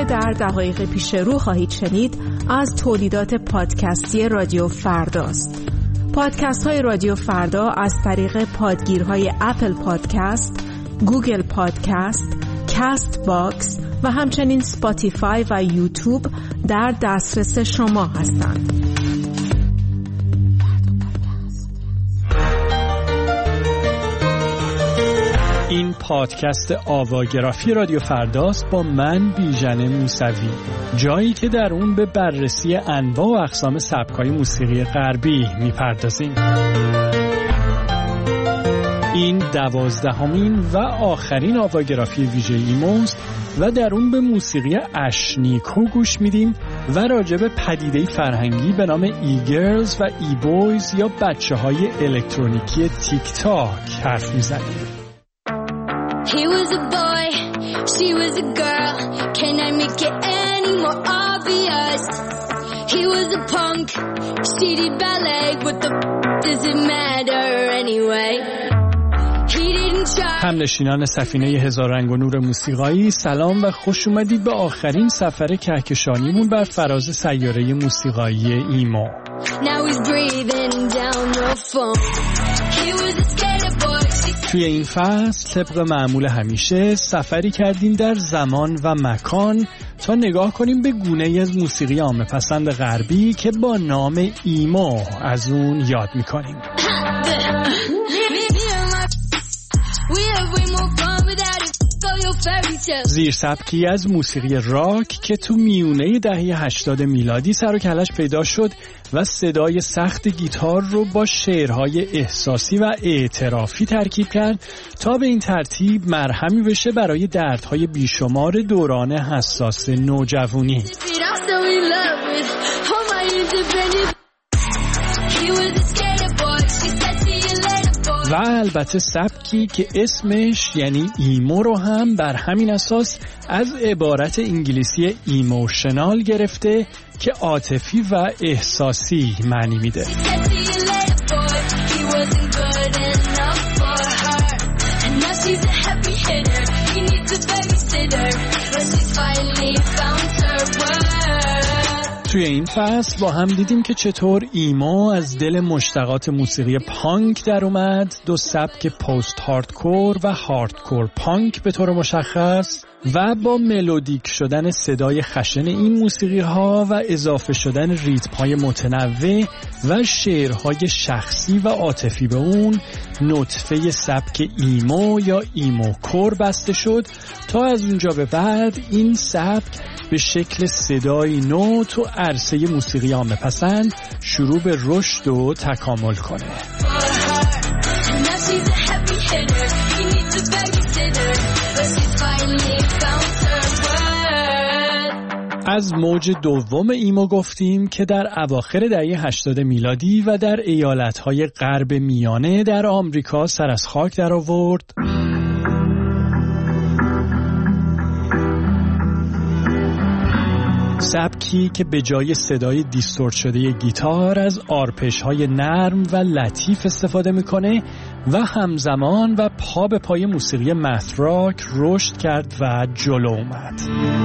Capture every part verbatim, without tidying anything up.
که در دقایق پیش رو خواهید شنید از تولیدات پادکستی رادیو فرداست. پادکست های رادیو فردا از طریق پادگیرهای اپل پادکست، گوگل پادکست، کاست باکس و همچنین سپاتیفای و یوتیوب در دسترس شما هستند. این پادکست آواگرافی رادیو فرداست با من بیژن موسوی، جایی که در اون به بررسی انواع و اقسام سبک‌های موسیقی غربی میپردازیم. این دوازدهمین و آخرین آواگرافی ویژه ایموست و در اون به موسیقی اشنیکو گوش میدیم و راجع به پدیده‌ای فرهنگی به نام ای-گرلز و ای-بویز یا بچه‌های الکترونیکی تیک تاک حرف میزنیم. He was a boy, she was a girl. Can I make it any more obvious? He was a punk, she did ballet. What the f*** does it matter anyway? He didn't try. همنشینان سفینه هزار رنگ و نور موسیقایی، سلام و خوش اومدید به آخرین سفر کهکشانیمون بر فراز سیاره موسیقایی ایمو. Now he's breathing down the phone. He was a skater boy. توی این فصل طبق معمول همیشه سفری کردیم در زمان و مکان تا نگاه کنیم به گونه‌ای از موسیقی عامه پسند غربی که با نام ایمو از اون یاد می‌کنیم. زیر سبکی از موسیقی راک که تو میونه دهه هشتاد میلادی سر و کلش پیدا شد و صدای سخت گیتار رو با شعرهای احساسی و اعترافی ترکیب کرد تا به این ترتیب مرهمی بشه برای دردهای بیشمار دوران حساس نوجوانی. و البته سبکی که اسمش یعنی ایمو رو هم بر همین اساس از عبارت انگلیسی ایموشنال گرفته که عاطفی و احساسی معنی میده. توی این فصل با هم دیدیم که چطور ایمو از دل مشتقات موسیقی پانک در اومد، دو سبک پست هاردکور و هاردکور پانک به طور مشخص، و با ملودیک شدن صدای خشن این موسیقی ها و اضافه شدن ریتم های متنوع و شعرهای شخصی و عاطفی به اون، نطفه سبک ایمو یا ایمو کور بسته شد تا از اونجا به بعد این سبک به شکل صدای نو تو عرصه موسیقی عامه پسند شروع به رشد و تکامل کنه. از موج دوم ایمو گفتیم که در اواخر دهه هشتاد میلادی و در ایالت‌های غرب میانه در آمریکا سر از خاک در آورد. سبکی که به جای صدای دیستورت شده گیتار از آرپش‌های نرم و لطیف استفاده میکنه و همزمان و پا به پای موسیقی مث راک رشد کرد و جلو اومد.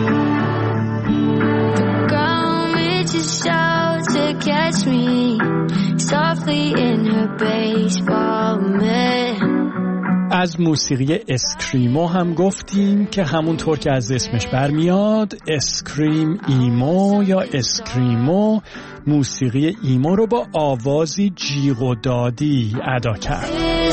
از موسیقی اسکریمو هم گفتیم که همونطور که از اسمش برمیاد اسکریم ایمو یا اسکریمو موسیقی ایمو رو با آوازی جیغ و دادی ادا کرد.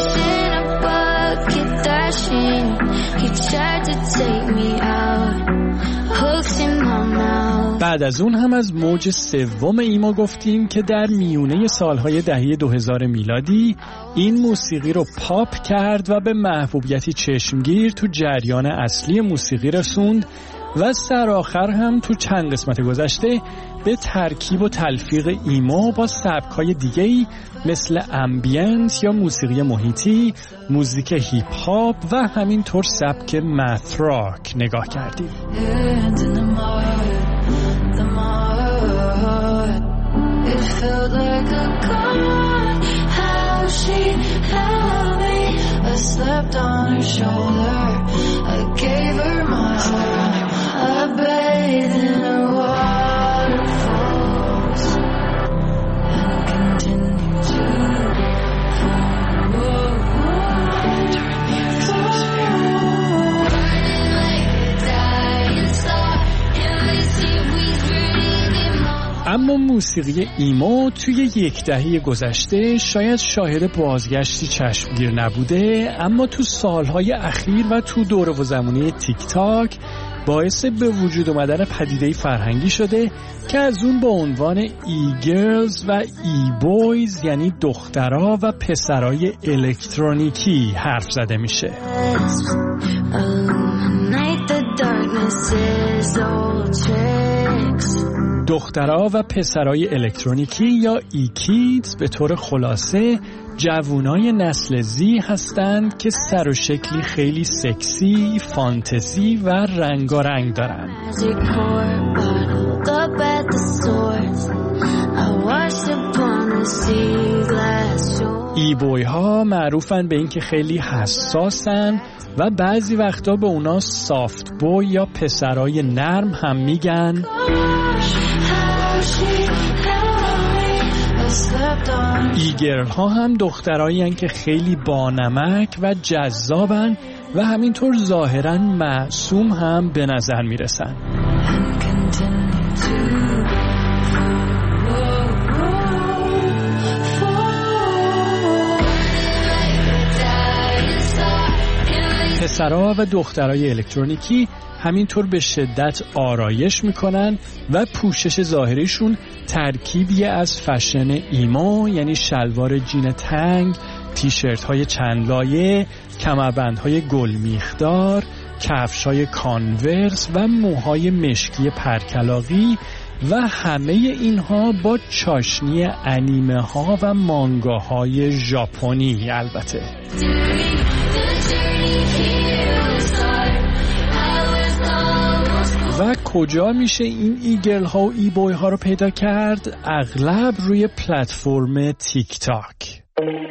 بعد از اون هم از موج سوم ایمو گفتیم که در میونه سالهای دهه دو هزار میلادی این موسیقی رو پاپ کرد و به محبوبیتی چشمگیر تو جریان اصلی موسیقی رسوند و سرآخر هم تو چند قسمت گذشته به ترکیب و تلفیق ایمو با سبک‌های دیگه‌ای مثل امبینت یا موسیقی محیطی، موزیک هیپ هاپ و همینطور سبک مث راک نگاه کردیم. Slept on her shoulder. I gave her my heart. I begged موسیقی ایمو توی یک دهه گذشته شاید شاهد بازگشتی چشمگیر نبوده، اما تو سالهای اخیر و تو دور و زمانه تیک تاک باعث به وجود اومدن پدیده فرهنگی شده که از اون با عنوان ای گرلز و ای بویز یعنی دخترها و پسرای الکترونیکی حرف زده میشه. دخترها و پسرای الکترونیکی یا ای کیدز به طور خلاصه جوونای نسل زی هستند که سر و شکلی خیلی سکسی، فانتزی و رنگارنگ دارن. ای بوی ها معروفن به این که خیلی حساسن و بعضی وقتا به اونا سافت بوی یا پسرای نرم هم میگن. ای گرل ها هم دخترایی هن که خیلی بانمک و جذابن و همینطور ظاهرا معصوم هم به نظر میرسن. پسرها و دخترای الکترونیکی همینطور به شدت آرایش میکنن و پوشش ظاهریشون ترکیبی از فشن ایمو یعنی شلوار جین تنگ، تیشرت های چند لایه، کمربندهای گل میخدار، کفش های کانورس و موهای مشکی پرکلاقی و همه اینها با چاشنی انیمه ها و مانگاهای ژاپنی. البته و کجا میشه این ای گرل ها و ای بوی ها رو پیدا کرد؟ اغلب روی پلتفرم تیک تاک.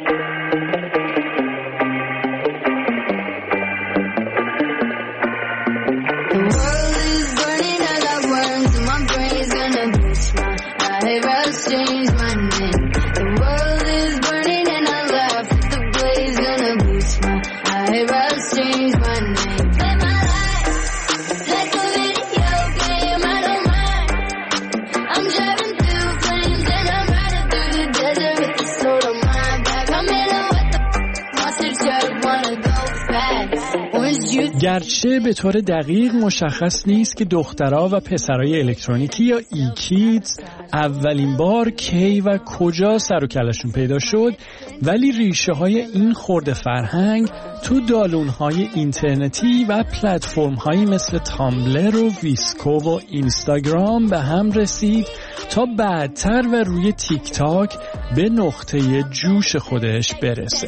گرچه به طور دقیق مشخص نیست که دخترها و پسرای الکترونیکی یا ای کیدز اولین بار کی و کجا سر و کلشون پیدا شد، ولی ریشه های این خرد فرهنگ تو دالون های اینترنتی و پلتفرم هایی مثل تامبلر و ویسکو و اینستاگرام به هم رسید تا بعدتر و روی تیک تاک به نقطه جوش خودش برسه.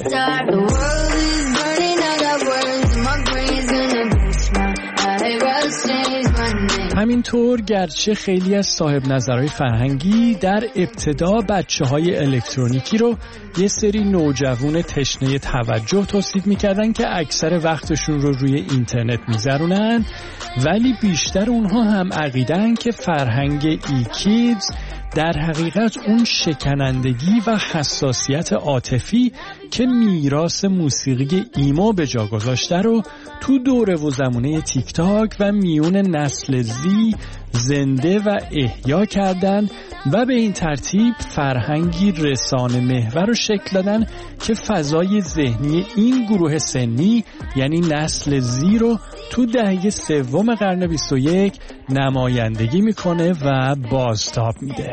همینطور گرچه خیلی از صاحب نظرهای فرهنگی در ابتدا بچه های الکترونیکی رو یه سری نوجوان تشنه توجه توصیف میکردن که اکثر وقتشون رو روی اینترنت میذارونن، ولی بیشتر اونها هم عقیدن که فرهنگ ای کیدز در حقیقت اون شکنندگی و حساسیت عاطفی که میراث موسیقی ایمو به جا گذاشته رو تو دوره و زمانه تیک تاک و میون نسل زی زنده و احیا کردن و به این ترتیب فرهنگی رسانه محور رو شکل دادن که فضای ذهنی این گروه سنی یعنی نسل زی رو تو دهه سوم قرن بیست و یک نمایندگی میکنه و بازتاب میده.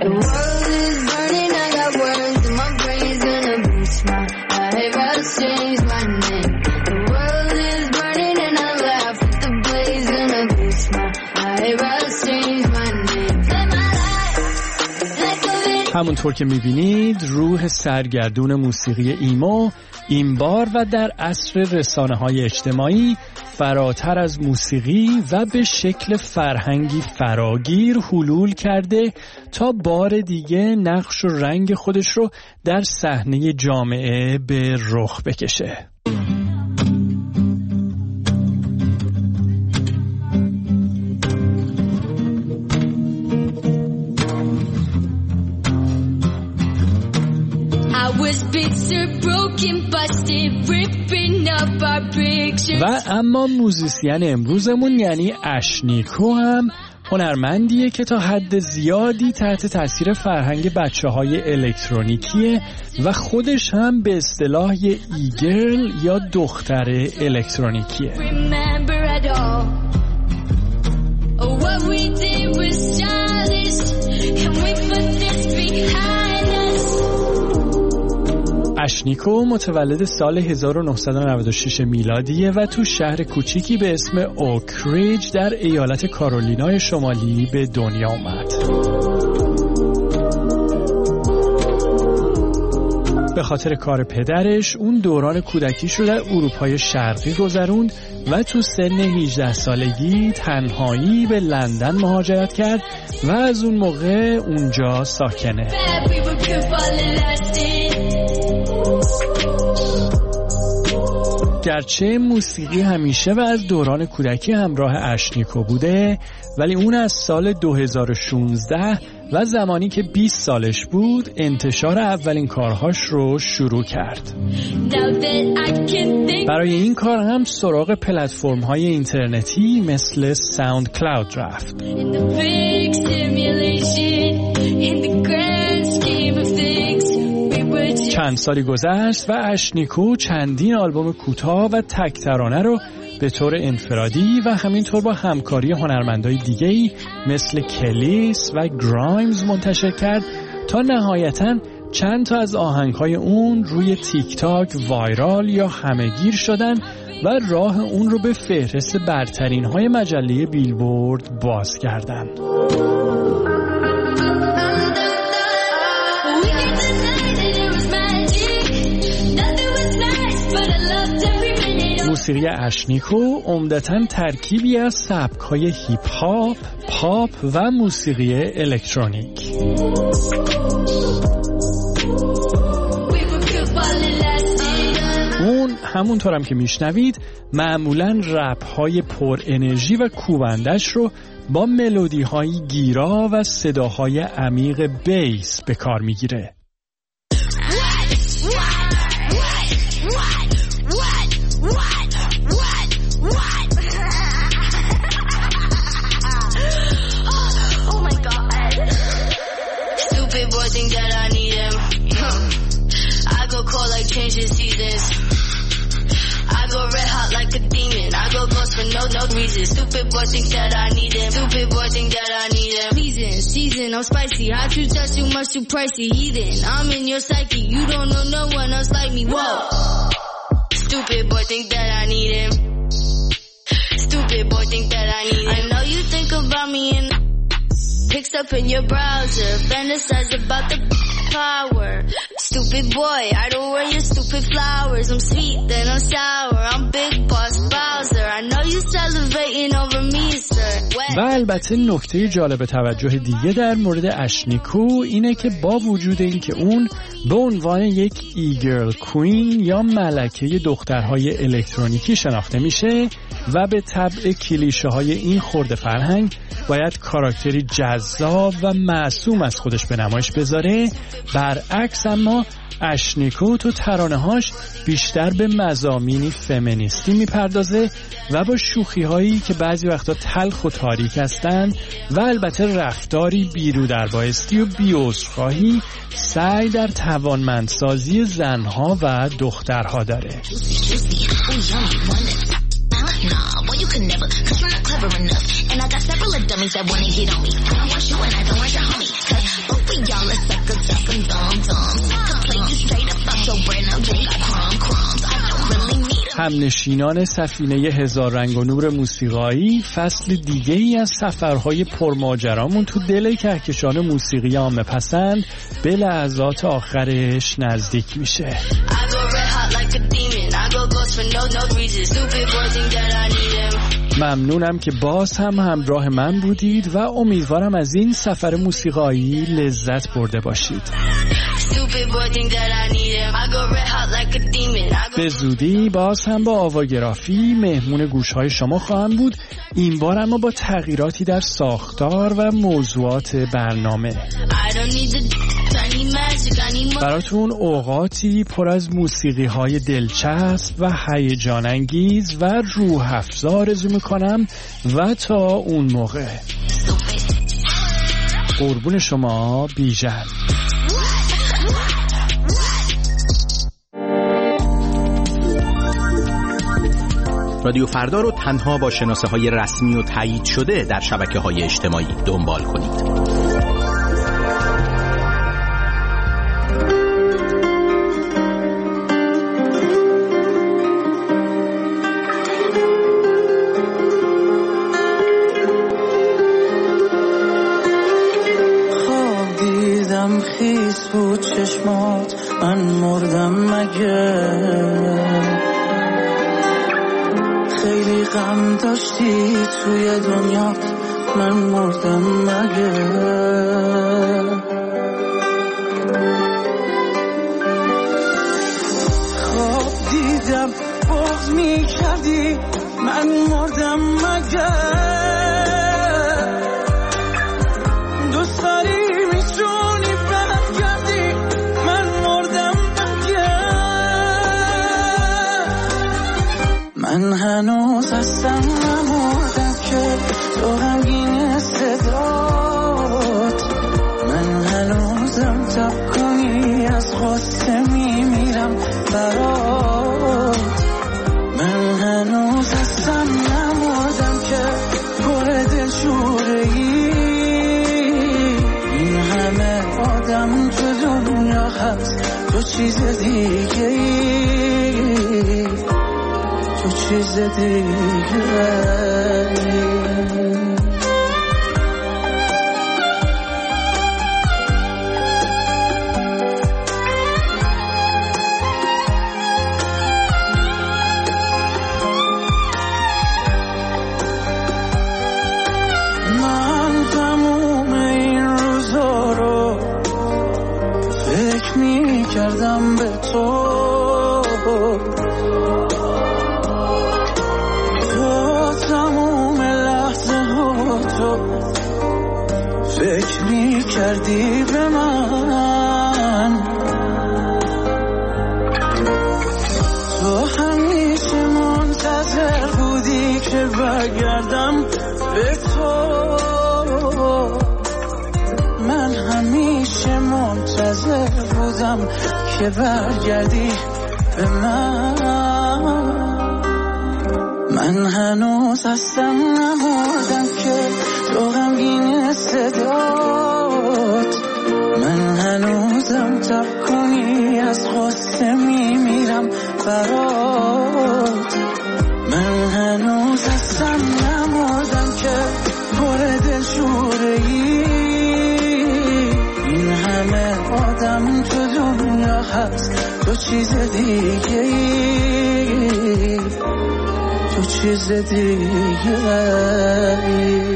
همونطور که میبینید روح سرگردون موسیقی ایمو این بار و در عصر رسانه‌های اجتماعی فراتر از موسیقی و به شکل فرهنگی فراگیر حلول کرده تا بار دیگه نقش و رنگ خودش رو در صحنه جامعه به رخ بکشه. و اما موزیسین امروزمون یعنی اشنیکو هم هنرمندیه که تا حد زیادی تحت تاثیر فرهنگ بچه‌های الکترونیکیه و خودش هم به اصطلاح یه ایگرل یا دختر الکترونیکیه. اشنیکو متولد سال هزار و نهصد و نود و شش میلادیه و تو شهر کوچیکی به اسم اوکریج در ایالت کارولینای شمالی به دنیا اومد. به خاطر کار پدرش اون دوران کودکیش رو در اروپای شرقی گذروند و تو سن هجده سالگی تنهایی به لندن مهاجرت کرد و از اون موقع اونجا ساکنه. گرچه موسیقی همیشه و از دوران کودکی همراه اشنیکو بوده، ولی اون از سال دو هزار و شانزده و زمانی که بیست سالش بود انتشار اولین کارهاش رو شروع کرد. برای این کار هم سراغ پلتفرم‌های اینترنتی مثل ساوند کلاود رفت. چند سالی گذشت و اشنیکو چندین آلبوم کوتاه و تک ترانه رو به طور انفرادی و همینطور با همکاری هنرمندای دیگه‌ای مثل کلیس و گرایمز منتشر کرد تا نهایتاً چند تا از آهنگ‌های اون روی تیک تاک وایرال یا همه‌گیر شدن و راه اون رو به فهرست برترین‌های مجله بیلبورد باز کردن. موسیقی اشنیکو عمدتاً ترکیبی از سبک‌های هیپ هاپ، پاپ و موسیقی الکترونیک. اون همونطورم که میشنوید معمولاً رپ‌های پر انرژی و کوبندش رو با ملودی‌های گیرا و صداهای عمیق بیس به کار میگیره. Change the seasons. I go red hot like a demon. I go ghost for no no reason. Stupid boy think that I need him. Stupid boy think that I need him. Season, season, I'm spicy. How you touch too much, too pricey. Heathen, I'm in your psyche. You don't know no one else like me. Whoa. Stupid boy think that I need him. Stupid boy think that I need him. I know you think about me and picks up in your browser. Fantasize about the power. Stupid boy, I don't wear your stupid flowers. I'm sweet, then I'm sour. I'm big boss Bowser. I know you salivating over me, sir. و البته نکته جالب توجه دیگه در مورد اشنیکو اینه که با وجود این که اون به عنوان یک ایگرل کوین یا ملکه دخترهای الکترونیکی شناخته میشه و به طبع کلیشه های این خرد فرهنگ باید کاراکتری جذاب و معصوم از خودش به نمایش بذاره، برعکس اما اشنیکو تو ترانه‌هاش بیشتر به مضامینی فمینیستی میپردازه و با شوخی‌هایی که بعضی وقتا تلخ و تاریک هستن و البته رفتاری بیرودربایستی و بی‌عذرخواهی سعی در توانمندسازی زنها و دخترها داره. Nah, boy, you could never, cause you're not clever enough. And I got several of dummies that wanna hit on me. I don't want you and I don't want your homie. Cause both of y'all are suckers, just some dum-dums. Could play you straight up off your brand up, they got crumb crumbs. I don't really need them. همنشینان سفینه هزار رنگ و نور موسیقایی فصل دیگه ای از سفرهای پرماجرامون تو دل کهکشان موسیقی عامه پسند به لحظات آخرش نزدیک میشه. ممنونم که باز هم همراه من بودید و امیدوارم از این سفر موسیقایی لذت برده باشید. به زودی باز هم با آواگرافی مهمون گوشهای شما خواهم بود، این بار اما با تغییراتی در ساختار و موضوعات برنامه. براتون اوقاتی پر از موسیقی های دلچسب و هیجان انگیز و روح افزا آرزو میکنم و تا اون موقع قربون شما بیژن. رادیو فردا رو تنها با شناسه های رسمی و تایید شده در شبکه های اجتماعی دنبال کنید. خواب دیدم خیس بود چشمات، من مردم مگه؟ خیلی غم داشتی توی دنیا، من مردم مگه؟ خواب دیدم بغض می کردی، من مردم مگه؟ دوست داری میتونی برگردی، من مردم مگه؟ من هنوز هستم نمردم که تو غمگین صدات، من هنوزم تب کنی از غصه میمیرم برات، من هنوز هستم نمردم که پر دلشوره ای، این همه آدم تو دنیا هست تو چیز دیگه ای، تو چیز دیگه ای. من تموم این روزا رو فکر می کردم به تو، فکر می کردی به من، تو همیشه منتظر بودی که برگردم به تو، من همیشه منتظر بودم که برگردی به من، من هنوز هستم نمردم که تو غمگین صدات، من هنوزم تب کنی از غصه میمیرم برات، من هنوز هستم نمردم که پر دلشوره ای، این همه آدم تو دنیا هست تو چیز دیگه ای، تو چیز دیگه ای.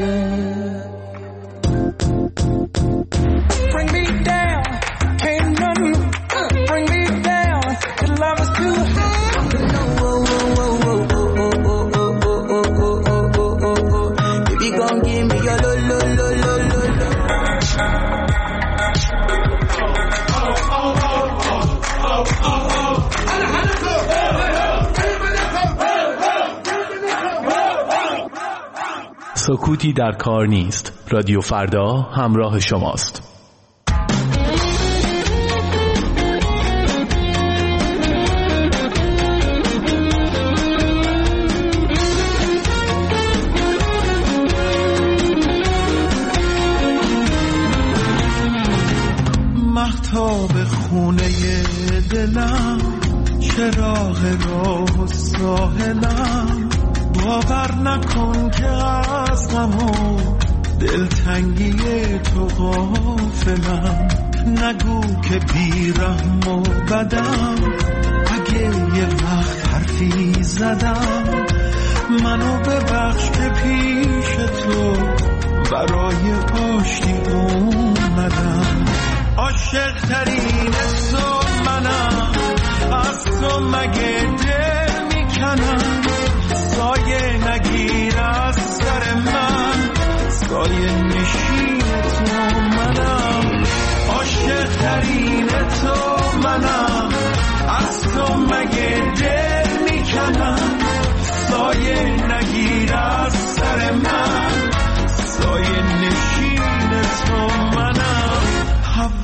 سکوتی در کار نیست. رادیو فردا همراه شماست. مهتاب خونه دلم، چراغ راه و ساحلم، باور نکن که از غم و دلتنگی تو غافلم، نگو که بیرحم و بدم، اگه یه وقت حرفی زدم، منو ببخش که پیش تو برای آشتی اومدم، عاشق ترین تو منم، از تو مگه دل میکنم، سایه نگیر از سر من، سایه نشین تو منم، عاشق ترین تو منم، از تو مگه دل میکنم، سایه نگیر از سر من، سایه نشین تو منم.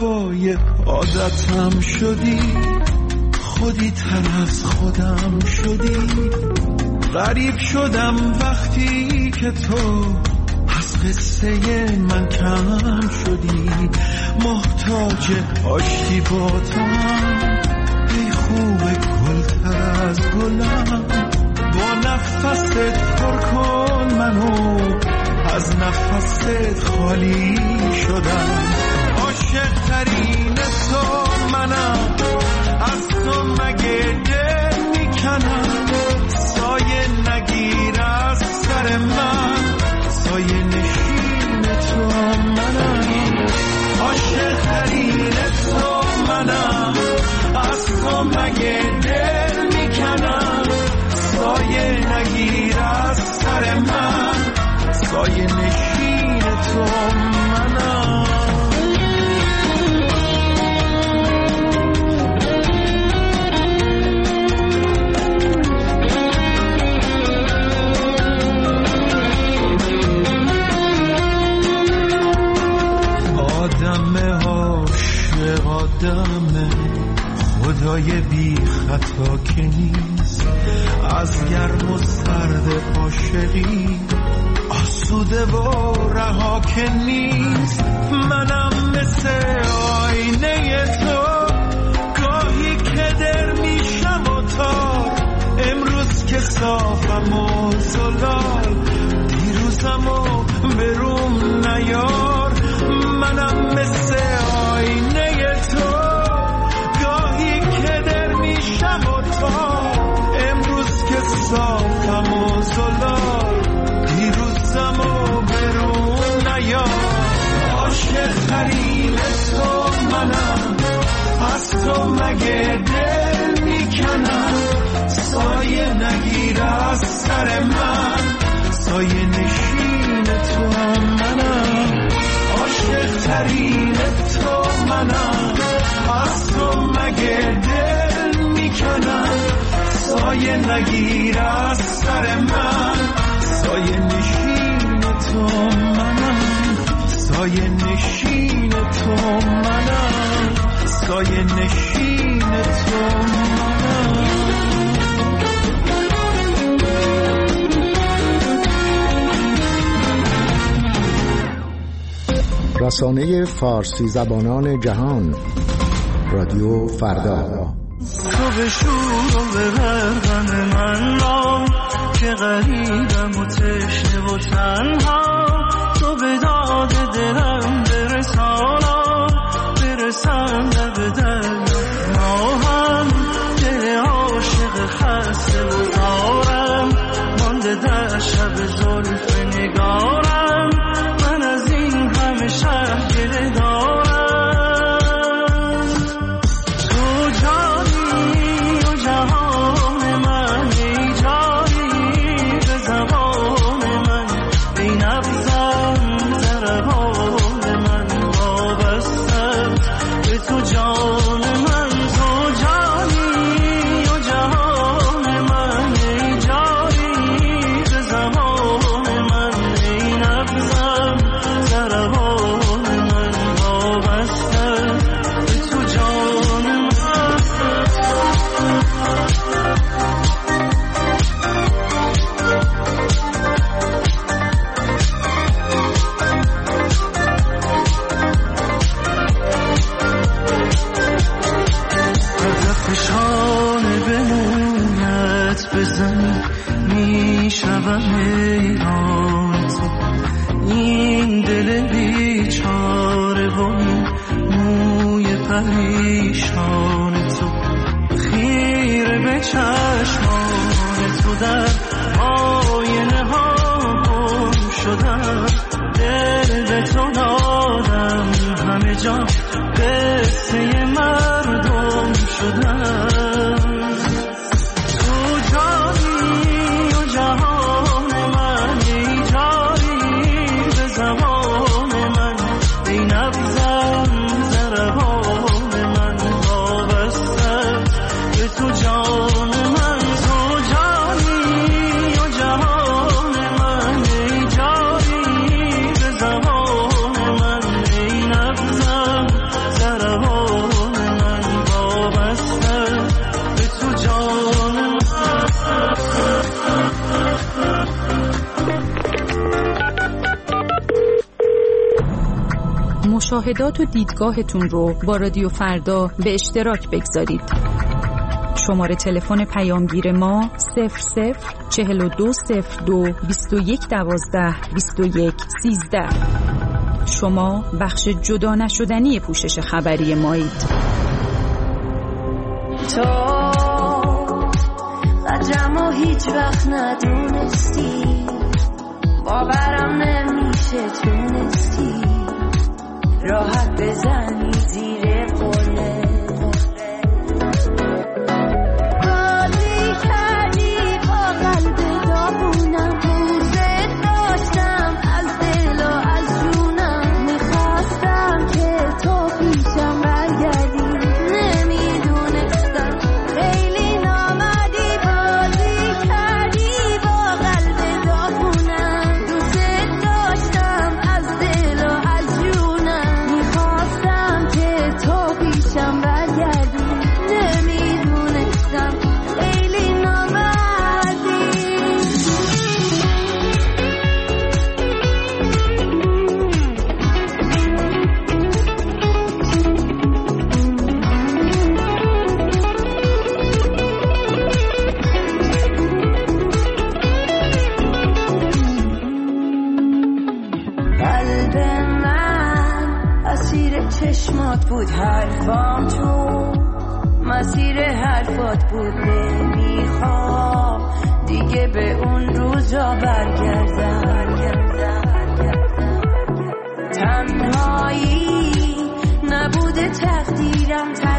هوای عادتم شدی، خودی تر از خودم شدی. غریب شدم وقتی که تو از قصه من کم شدی. محتاج آشتی با تم، ای خوب گلتر از گلم. با نفست پر کن منو، از نفست خالی شدم. عاشق ترین تو منم، از تو مگه دل میکنم. سایه نگیر از سر من، سایه نشین تو منم. عاشق ترین تو منم، از تو مگه دل میکنم. سایه نگیر از سر من، سایه نشین تو منم. آدم عاشق آدم، خدای بی خطا که نیست. از گرم و سرد عاشقی آسوده و رها که نیست. منم مثل آینه تو، گاهی که در میشم و تار. امروز که صافم و زلال، دیروزم و بروم نیار. منم مثل آینه تو، گاهی که در میشم و تار. امروز که صافم و زلال، دیروزم و برون نیار. عاشق ترین تو منم، از تو مگه دل میکنم. سایه نگیر از سر من، سایه نشین تو منم. عاشق ترین تو منم، از تو مگه دل میکنم. سایه نگیر از سر من، سایه نشین تو منم. سایه نشین تو منم، سایه نشین تو منم. رسانه فارسی زبانان جهان، رادیو فردا. تو به شور و به برغم من را، که غریبم و تشنه و تنها. تو به داد دلم برسانا، برسم لب دریا. ما هم دل عاشق خسته و زارم، مانده در شب زلف نگارم. من از این همه شهر گله دارم. تو جانی و جهان من، ای جایی به زبان من. ای نبضم ضربان من، وابستم به تو جان من. تو جانی و جهان من، ای جایی به زبان من. ای نبضم ضربان من، وابستم به تو جان من. هدف شانه بمونت بزنی، میشوم حیران تو. این دل بیچاره و این موی پریشان تو. خیره به چشمان تو، در آینه ها گم شدم. دل به تو دادم، همه جا قصه مردم شدم. تو جانی و جهان من، ای جایی به زمان من. ای نبضم ضربان من، وابستم به تو جان من. تو جانی و جهان من، ای جایی به زمان من. ای نبضم مشاهدات و دیدگاهتون رو با رادیو فردا به اشتراک بگذارید. شماره تلفن پیامگیر ما صفر صفر چهل و دو صفر دو بیست و یک دوازده بیست و یک سیزده. شما بخش جدا نشدنی پوشش خبری مایید. تو قدرمو هیچ وقت ندونستی، باورم نمیشه تونستی راحت بزنی زیر قله. بازی کردی با قلب داغونم، دوست داشتم از دل و از جونم، میخواستم که تو پیشم برگردی، نمیدونستم خیلی نامدی. بازی کردی با قلب داغونم، دوست داشتم از دل و از جونم، میخواستم که تو پیشم برگردی، نمیدونستم خیلی نامدی. قلب من اسیر چشمات بود، حرفام تو مسیر حرفات بود، نمیخوام دیگه به اون روزا برگردم. تنهایی نبوده تقدیرم،